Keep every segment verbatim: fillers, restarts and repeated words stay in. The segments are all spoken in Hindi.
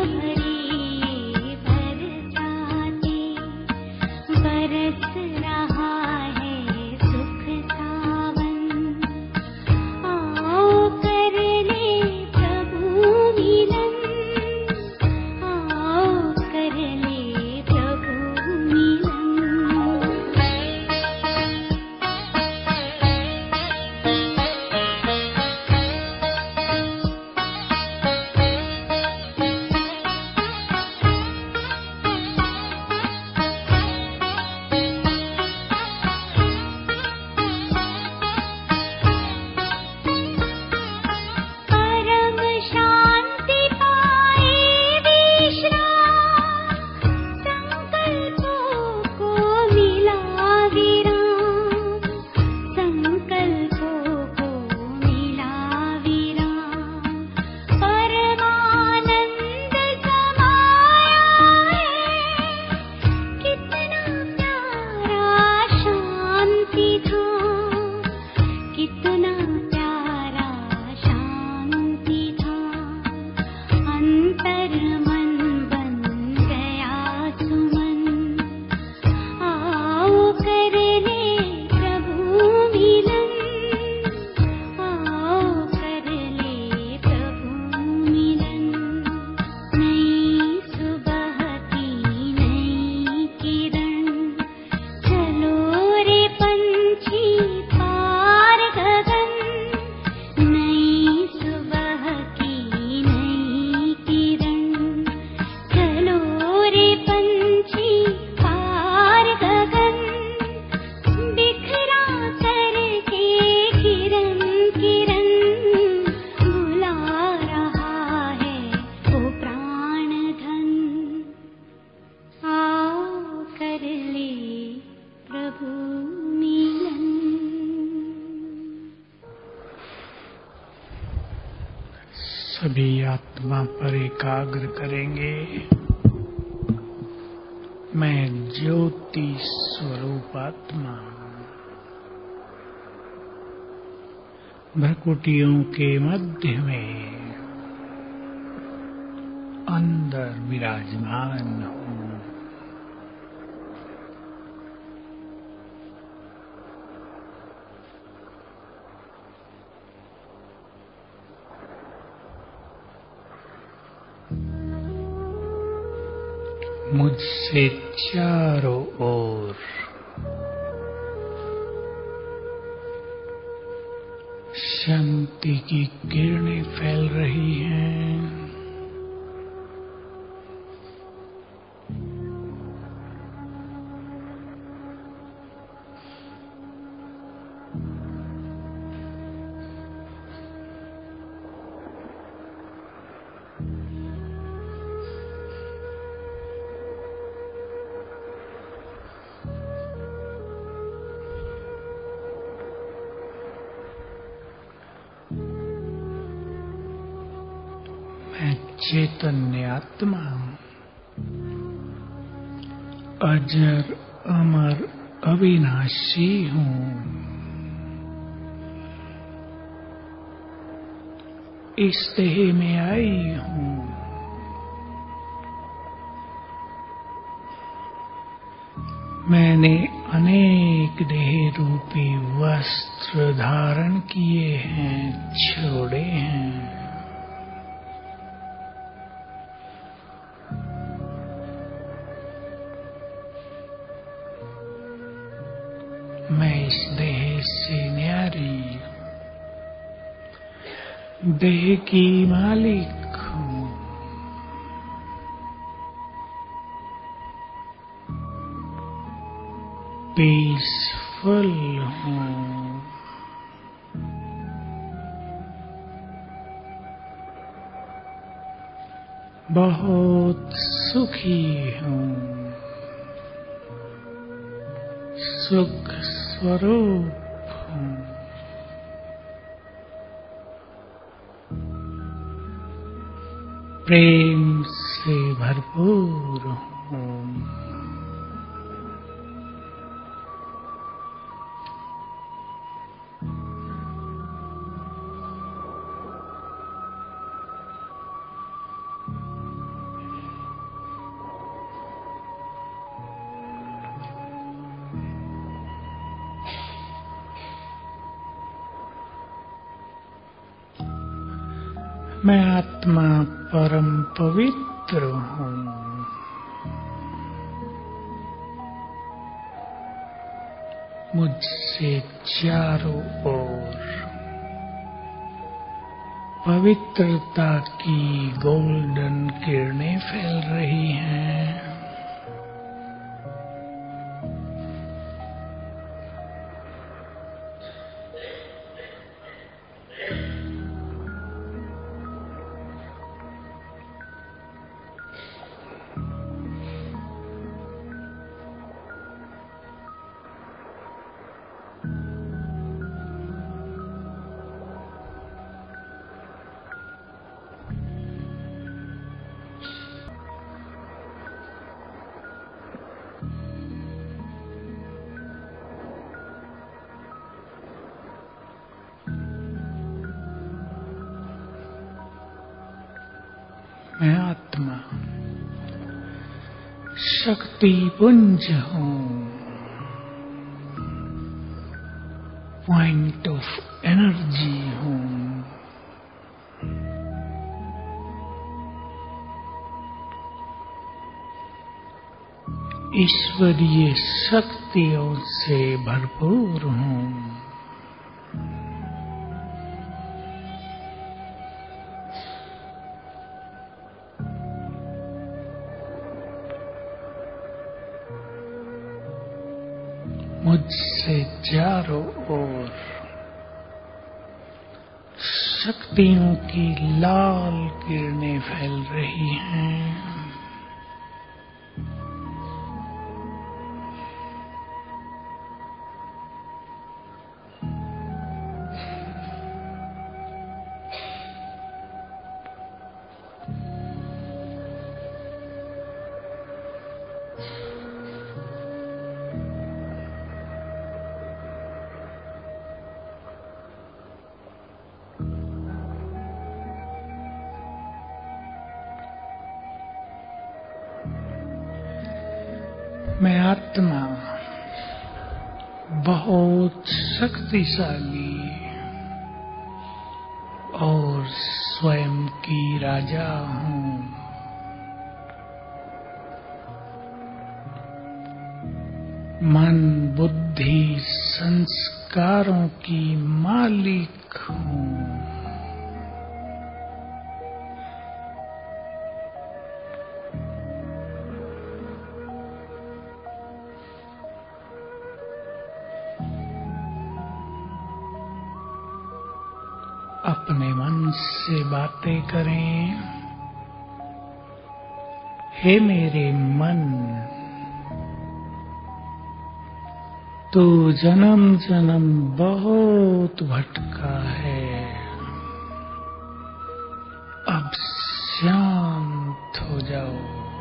सभी आत्मा पर एकाग्र करेंगे। मैं ज्योति स्वरूप आत्मा भ्रकुटियों के मध्य में अंदर विराजमान हूँ। मुझसे चारों ओर शांति की किरणें फैल रही हैं। चैतन्य आत्मा अजर अमर अविनाशी हूँ। इस देह में आई हूँ। मैंने अनेक देह रूपी वस्त्र धारण किए हैं, छोड़े हैं। मैं इस देह से न्यारी देह की मालिक हूँ। पीसफुल हूँ। बहुत सुखी हूँ। सुख स्वरूप हूँ। प्रेम से भरपूर हूँ। मैं आत्मा परम पवित्र हूँ। मुझसे चारों ओर पवित्रता की गोल्डन किरणें फैल रही हैं। मैं आत्मा शक्ति पुंज हूँ, पॉइंट ऑफ एनर्जी हूँ। ईश्वरीय शक्तियों से भरपूर हूँ। मुझसे चारों ओर शक्तियों की लाल किरणें फैल रही हैं। मैं आत्मा बहुत शक्तिशाली और स्वयं की राजा हूँ। मन, बुद्धि, संस्कारों की मालिक हूँ। अपने मन से बातें करें। हे मेरे मन, तू जन्म जन्म बहुत भटका है, अब शांत हो जाओ।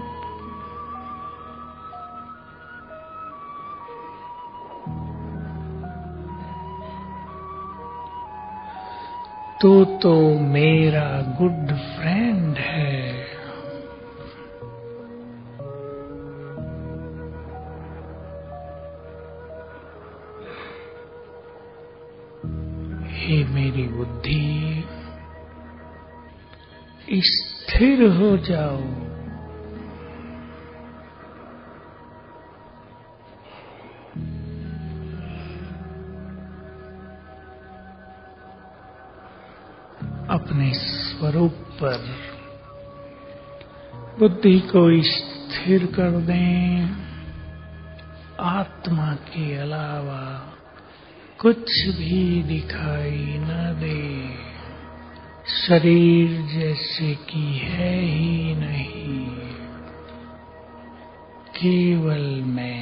तू तो मेरा गुड फ्रेंड है। हे मेरी बुद्धि, स्थिर हो जाओ। अपने स्वरूप पर बुद्धि को स्थिर कर दें। आत्मा के अलावा कुछ भी दिखाई न दे। शरीर जैसे कि है ही नहीं, केवल मैं।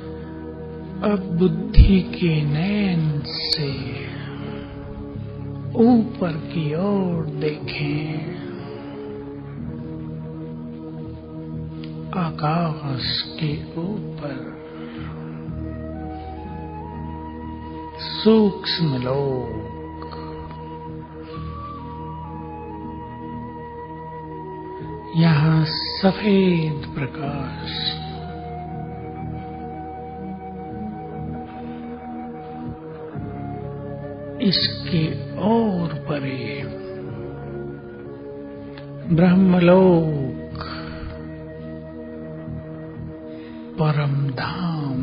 अब बुद्धि के नयन से ऊपर की ओर देखें, आकाश के ऊपर सूक्ष्म लोक, यहाँ सफेद प्रकाश इसके और परे ब्रह्मलोक, परम धाम,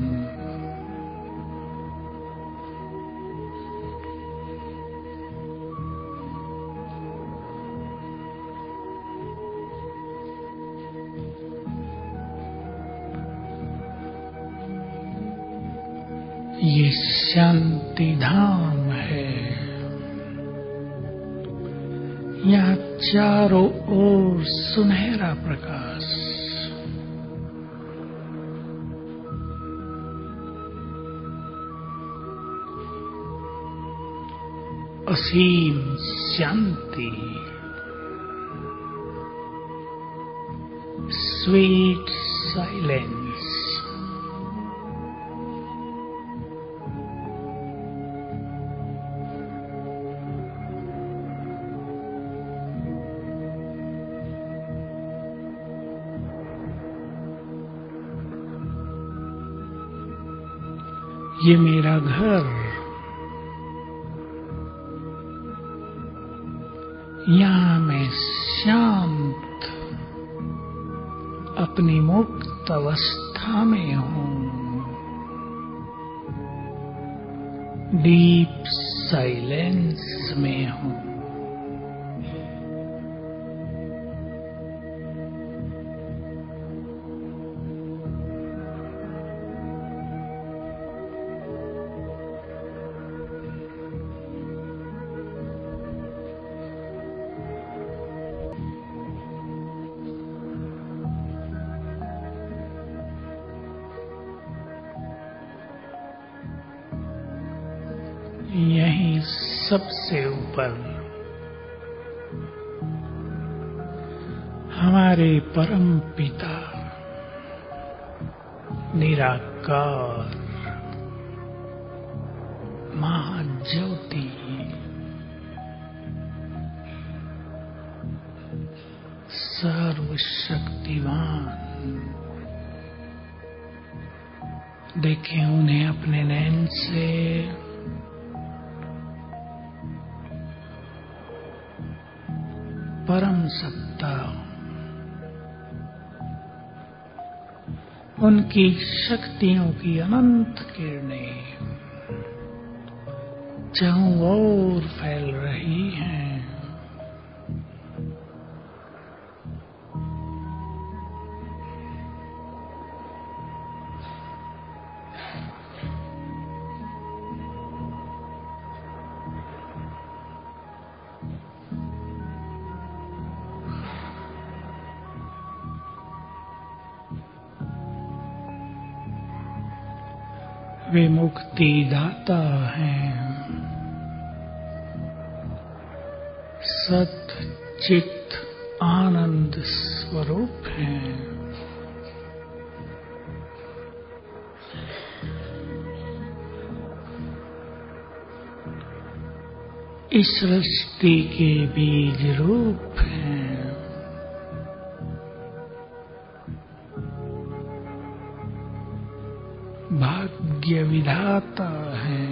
ये शांति धाम है। यहाँ चारों ओर सुनहरा प्रकाश, असीम शांति, स्वीट साइलेंस, ये मेरा घर, यहाँ मैं शांत अपनी मुक्त अवस्था में हूँ, डीप साइलेंस में हूँ। यहीं सबसे ऊपर हमारे परम पिता निराकार महाज्योति सर्वशक्तिमान, देखें उन्हें अपने नयन से, परम सत्ता, उनकी शक्तियों की अनंत किरणें चारों ओर फैल रही हैं। वे मुक्ति दाता हैं, सत चित आनंद स्वरूप हैं। इस सृष्टि के बीज रूप हैं। भाग्य विधाता हैं।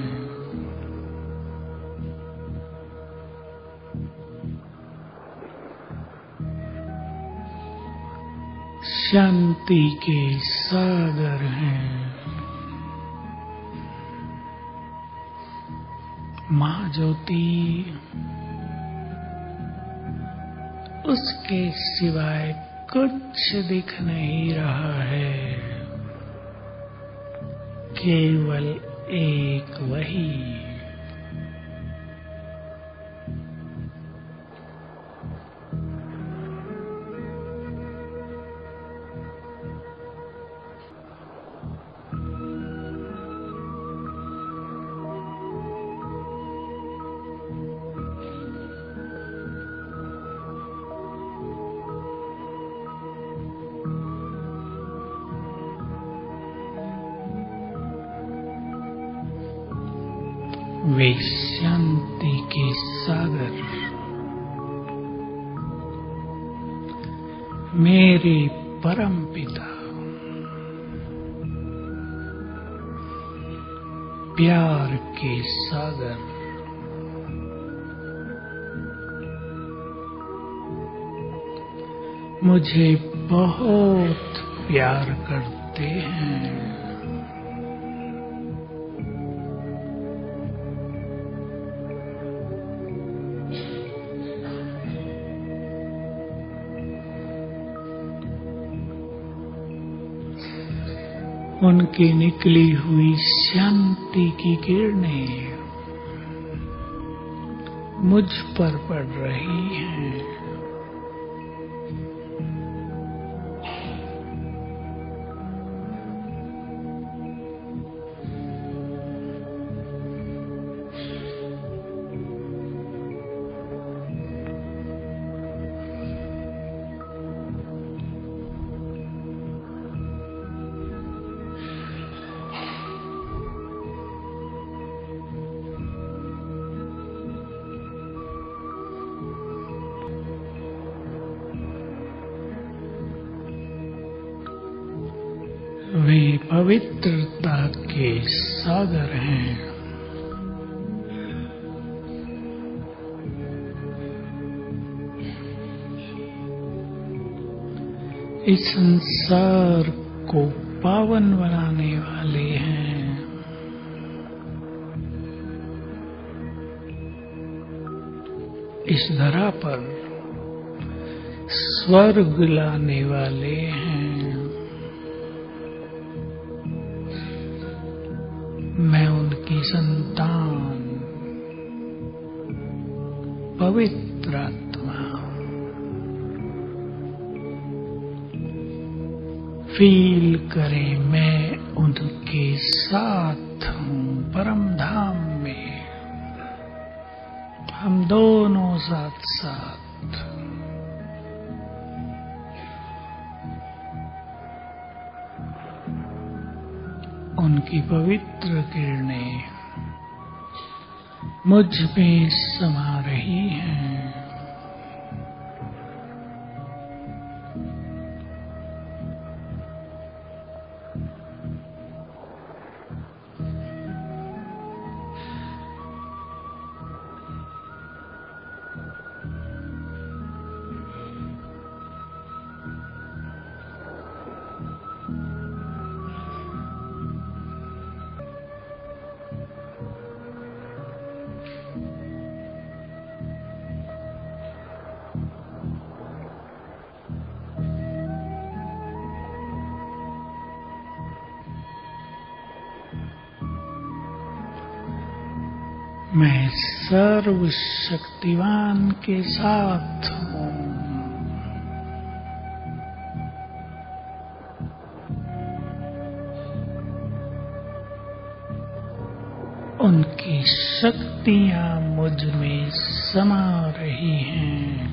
शांति के सागर हैं। माँ ज्योति, उसके सिवाय कुछ दिख नहीं रहा है, केवल एक वही। वे शांति के सागर मेरे परम पिता, प्यार के सागर मुझे बहुत प्यार करते हैं। उनकी निकली हुई शांति की किरणें मुझ पर पड़ रही हैं। वे पवित्रता के सागर हैं। इस संसार को पावन बनाने वाले हैं। इस धरा पर स्वर्ग लाने वाले हैं। मैं उनकी संतान, पवित्र आत्मा, फील करें मैं उनके साथ हूँ परम धाम में। हम दोनों साथ साथ उनकी पवित्र किरणें मुझ में समा रही हैं। मैं सर्वशक्तिवान के साथ हूँ। उनकी शक्तियाँ मुझ में समा रही हैं।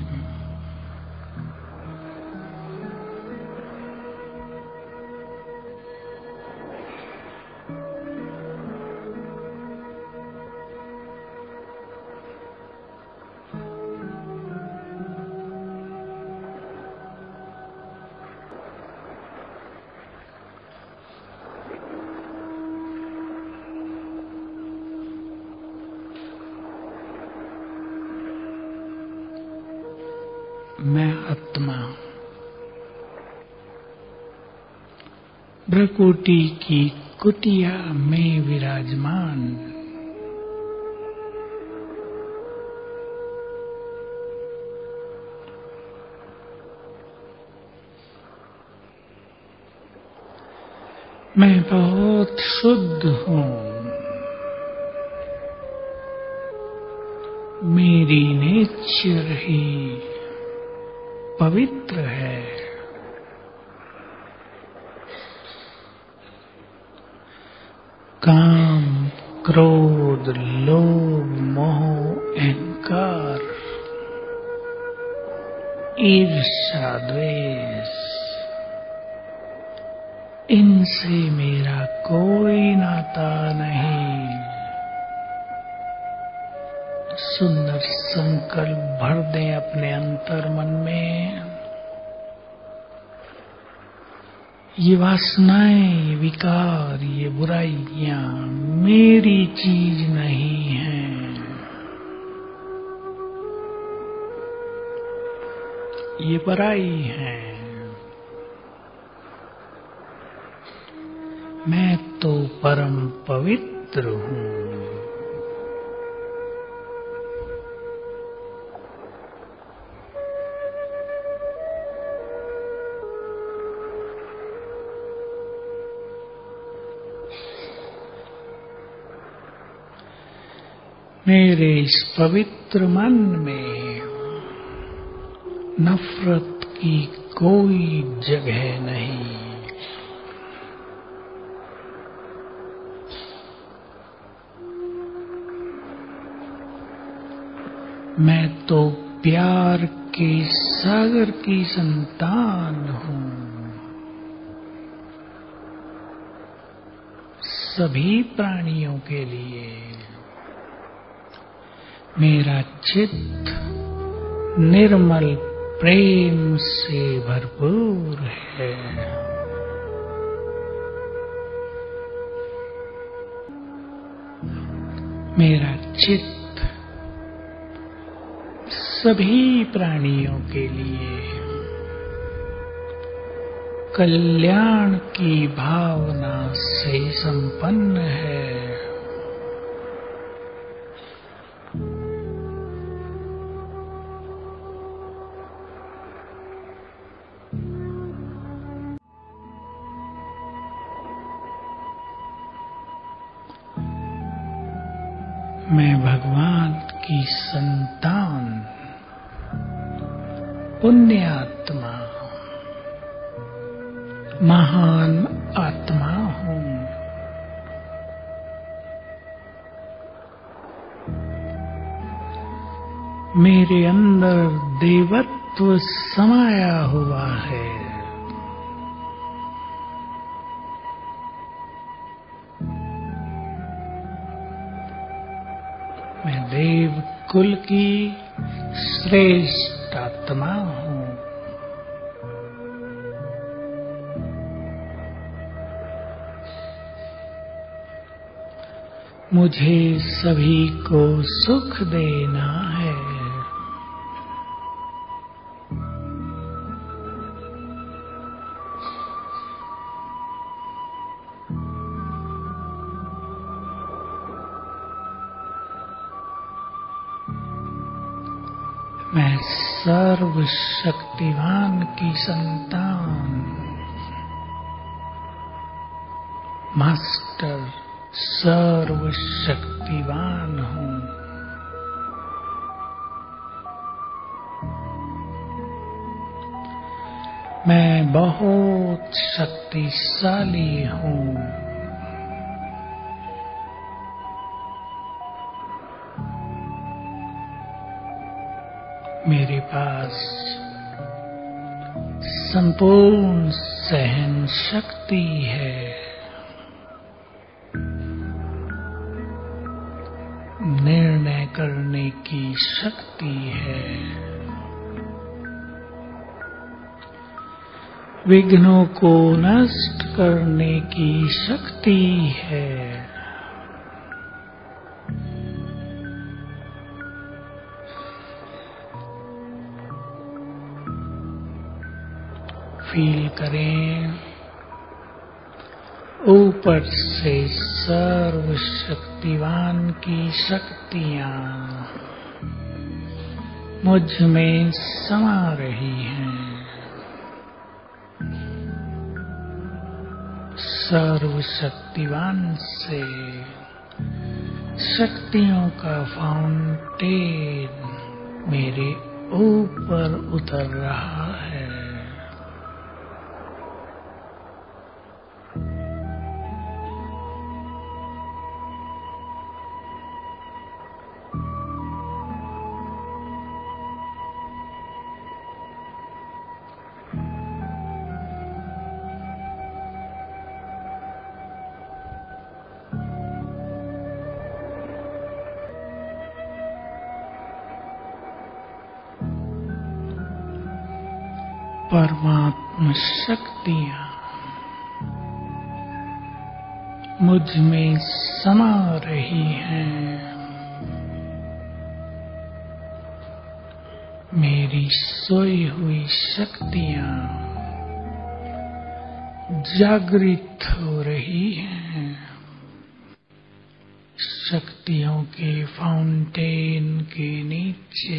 मैं आत्मा भ्रकुटी की कुटिया में विराजमान मैं बहुत शुद्ध हूँ। मेरी नेचर ही पवित्र है। काम, क्रोध, लोभ, मोह, अहंकार, ईर्ष्या, द्वेष, इनसे मेरा कोई नाता नहीं। सुंदर संकल्प भर दें अपने अंतर मन में। ये वासनाएं, ये विकार, ये बुराइयां मेरी चीज नहीं हैं। ये पराई हैं। मैं तो परम पवित्र हूँ। मेरे इस पवित्र मन में नफरत की कोई जगह नहीं। मैं तो प्यार के सागर की संतान हूँ। सभी प्राणियों के लिए मेरा चित्त निर्मल प्रेम से भरपूर है। मेरा चित्त सभी प्राणियों के लिए कल्याण की भावना से संपन्न है। मैं भगवान की संतान, पुण्यात्मा, महान आत्मा हूँ। मेरे अंदर देवत्व समाया हुआ है। मैं देव कुल की श्रेष्ठ आत्मा हूँ। मुझे सभी को सुख देना है। मैं सर्वशक्तिवान की संतान, मास्टर सर्वशक्तिवान हूँ। मैं बहुत शक्तिशाली हूँ। मेरे पास संपूर्ण सहन शक्ति है। निर्णय करने की शक्ति है। विघ्नों को नष्ट करने की शक्ति है। फील करें ऊपर से सर्वशक्तिवान की शक्तियाँ मुझ में समा रही हैं। सर्वशक्तिवान से शक्तियों का फाउंटेन मेरे ऊपर उतर रहा है। परमात्म शक्तियां मुझ में समा रही हैं। मेरी सोई हुई शक्तियां जागृत हो रही हैं। शक्तियों के फाउंटेन के नीचे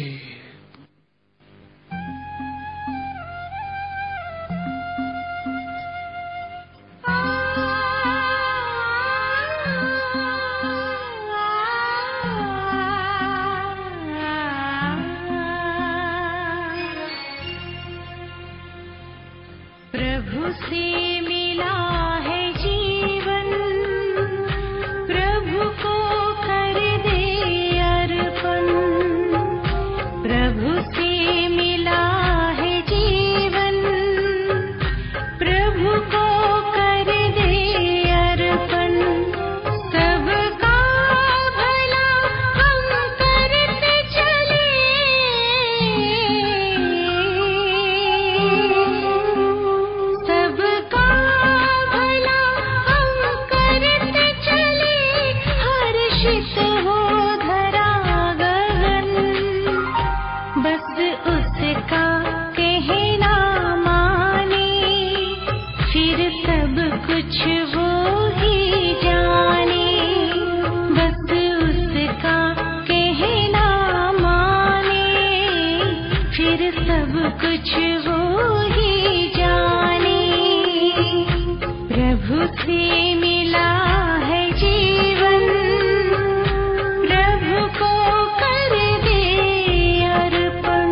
प्रभु से मिला है जीवन, प्रभु को कर दे अर्पण। प्रभु से मिला है जीवन, प्रभु को कर दे अर्पण। सबका भला हम करते चले, सबका भला हम करते चले। हर्षित हो धरा गगन, बस उसका कहना माने, फिर सब कुछ वो ही जाने। बस उसका कहना माने, फिर सब कुछ वो ही जाने। प्रभु से मिला है जीवन, प्रभु को कर दे अर्पण।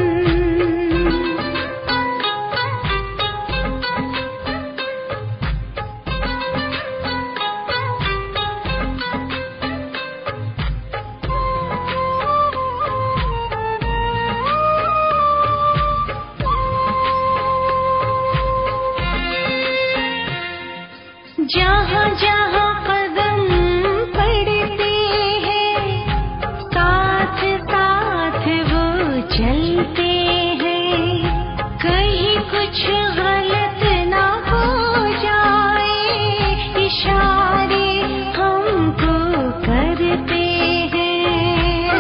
जहाँ जहाँ कदम पड़ते हैं, साथ साथ वो चलते हैं। कहीं कुछ गलत ना हो जाए, इशारे हमको करते हैं।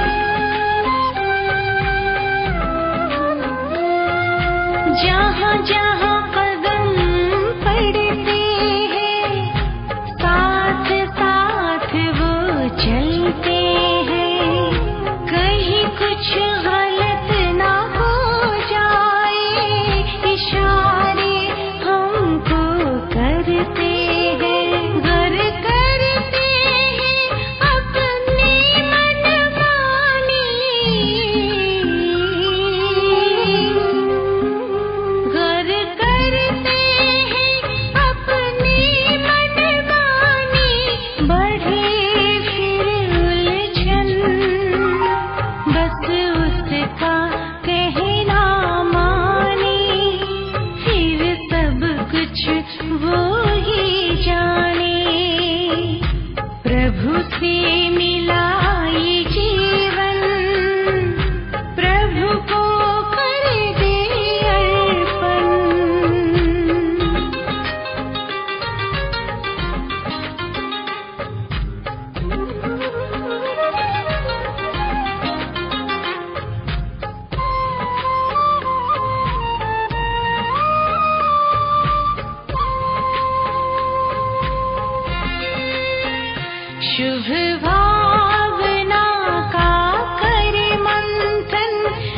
जहाँ जहाँ कदम पड़ते हैं, साथ साथ वो चलते हैं। कहीं कुछ गलत ना हो जाए, इशारे हमको करते हैं। गर करते हैं अपनी मनमानी, गर करते हैं अपनी मनमानी। बढ़े फिर उलझन, बस उसका कहना माने, फिर सब कुछ वो ही जाने। प्रभु से मिला ये जीवन, प्रभु को कर दे अर्पण। शुभ भावना का कर मंथन,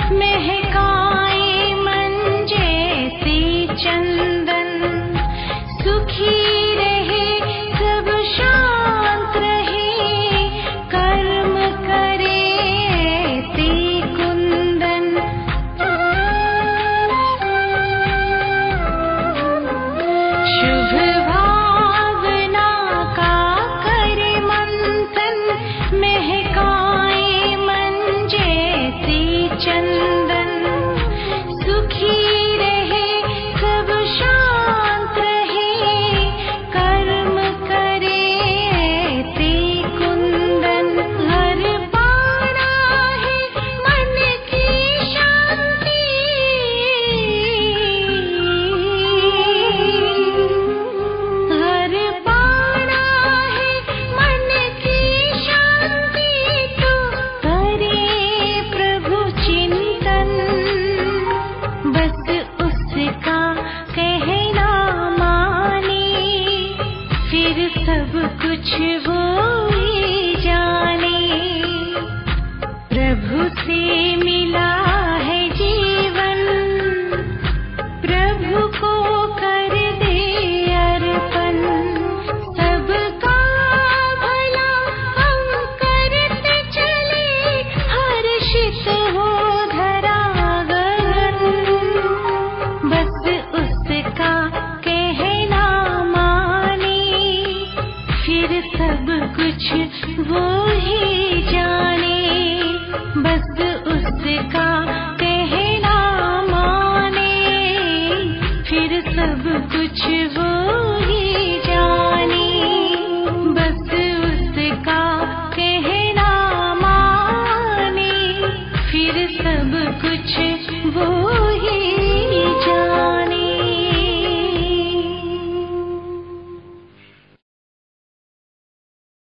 महकाए मन जैसे चंदन। सुखी रहे सब शांत रहे, कर्म करे ऐसे कुंदन। शुभ भावना का कर मंथन, फिर सब कुछ वो ही